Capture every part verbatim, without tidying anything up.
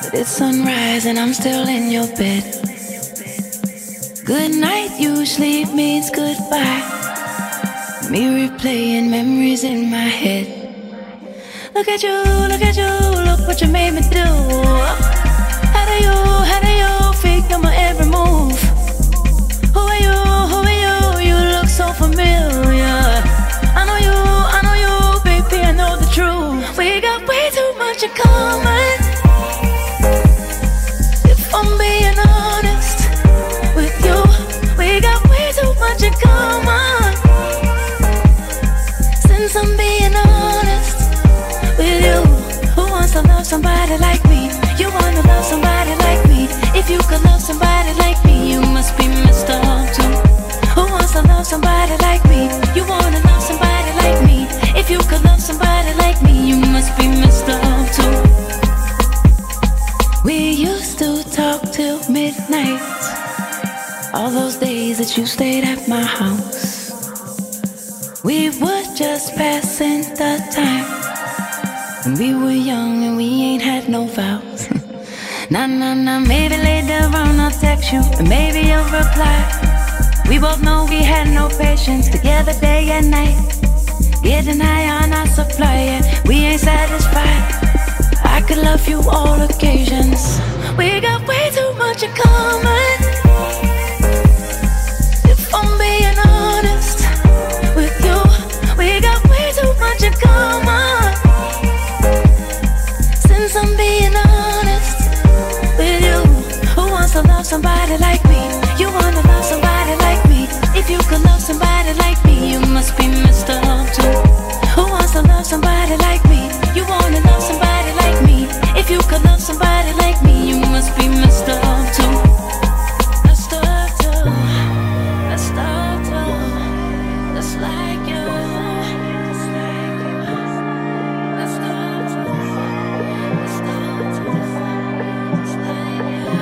It's sunrise and I'm still in your bed. Good night usually means goodbye. Me replaying memories in my head. Look at you, look at you, look what you made me do. How do you, how do you figure my every move? Who are you, who are you, you look so familiar. I know you, I know you, baby, I know the truth. We got way too much in common. If I'm being honest with you, we got way too much in common. Since I'm being honest with you, who wants to love somebody like me? You wanna love somebody like me? If you could love somebody like me, you must be messed up too. Who wants to love somebody like me? You wanna love somebody like me? If you could love somebody like me, you must be messed up too. We used to talk till midnight, all those days that you stayed at my house. We were just passing the time, when we were young and we ain't had no vows. Nah, nah, nah, maybe later on I'll text you, and maybe you'll reply. We both know we had no patience, together day and night, getting high on our supply, and we ain't satisfied. I could love you all occasions. We got way too much in common. If I'm being honest with you, we got way too much in common. Since I'm being honest with you, who wants to love somebody like me? You wanna love somebody like me? If you could love somebody like me, you must be messed up too. Who wants to love somebody like me? You wanna love somebody like me? If you could love somebody like me, you must be messed up too. Messed up too. Messed up too. Just like you. Just like you. Messed up too. Messed up too. Just like you.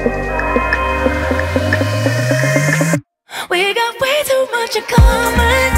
We got way too much in common.